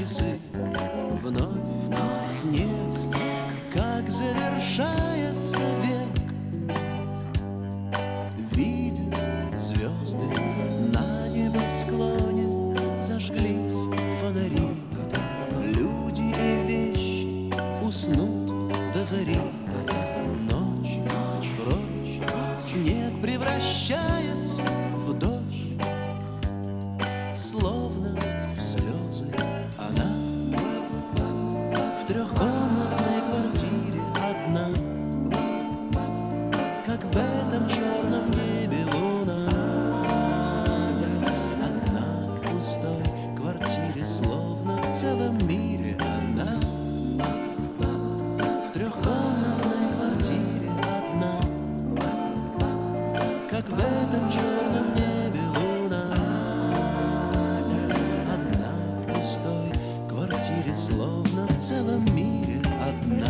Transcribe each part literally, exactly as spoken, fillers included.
часы. Вновь снег, как завершается век. Видят звезды на небосклоне, зажглись фонари. Люди и вещи уснут до зари. Ночь, прочь, снег превращается в дождь, словно в слезы. Она в трехкомнатной квартире одна, как в этом черном небе луна. Одна в пустой квартире, словно в целом мире. Она в трехкомнатной квартире одна, как в этом черном небе луна. Одна в пустой квартире, словно в целом мире одна.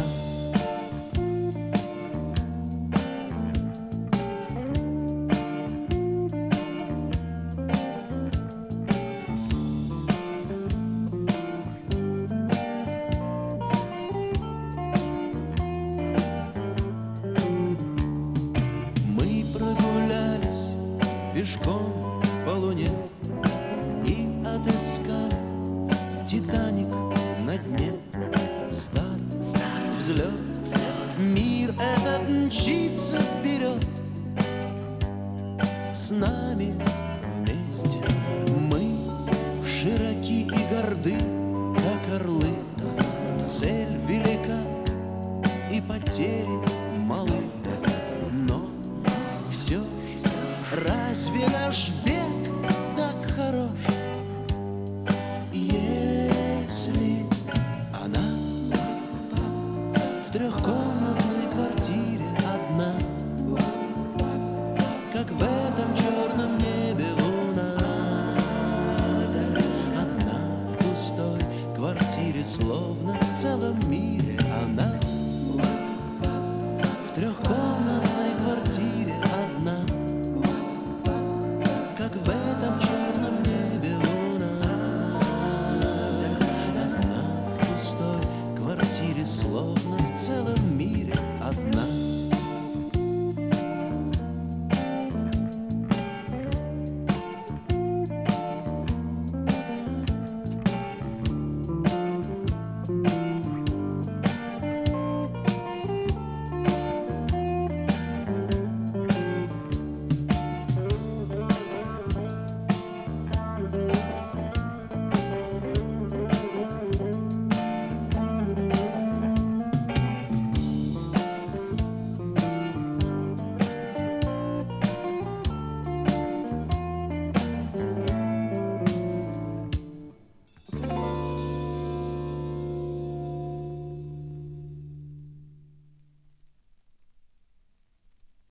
Пешком по луне и отыскали Титаник на дне. Старт, старт, взлет, взлет. Мир этот мчится вперед. С нами вместе мы широки и горды, как орлы. Цель велика и потери малы, но все. Разве наш бег так хорош, если она в трехкомнатной квартире одна, как в этом черном небе луна? Одна в пустой квартире, словно в целом мире. Она в трехкомнатной